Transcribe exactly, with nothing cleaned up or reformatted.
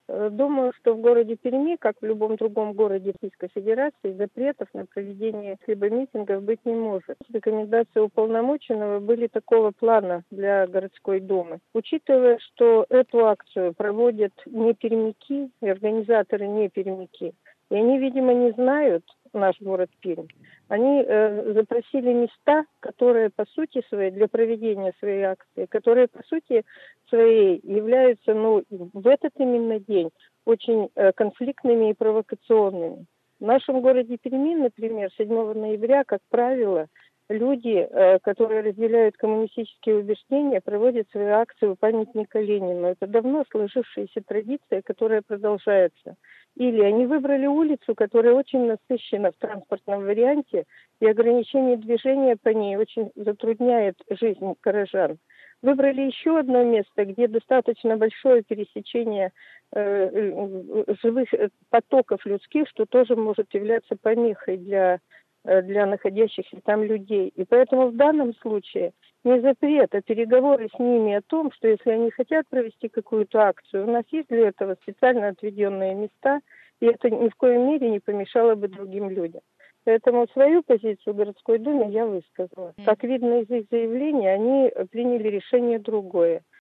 Э, Думаю, что в городе Перми, как в любом другом городе Российской Федерации, запретов на проведение либо митингов быть не может. Рекомендации уполномоченного были такого плана для городской думы. Учитывая, что эту акцию проводят не пермяки, и организаторы не пермяки, и они, видимо, не знают наш город Пермь, они э, запросили места, которые по сути своей, для проведения своей акции, которые по сути своей являются, ну, в этот именно день очень э, конфликтными и провокационными. В нашем городе Перми, например, седьмого ноября, как правило, люди, э, которые разделяют коммунистические убеждения, проводят свои акции у памятника Ленину. Это давно сложившаяся традиция, которая продолжается. Или они выбрали улицу, которая очень насыщена в транспортном варианте, и ограничение движения по ней очень затрудняет жизнь горожан. Выбрали еще одно место, где достаточно большое пересечение э, живых потоков людских, что тоже может являться помехой для, для находящихся там людей. И поэтому в данном случае не запрет, а переговоры с ними о том, что если они хотят провести какую-то акцию, у нас есть для этого специально отведенные места, и это ни в коей мере не помешало бы другим людям. Поэтому свою позицию в городской думе я высказала. Как видно из их заявления, они приняли решение другое.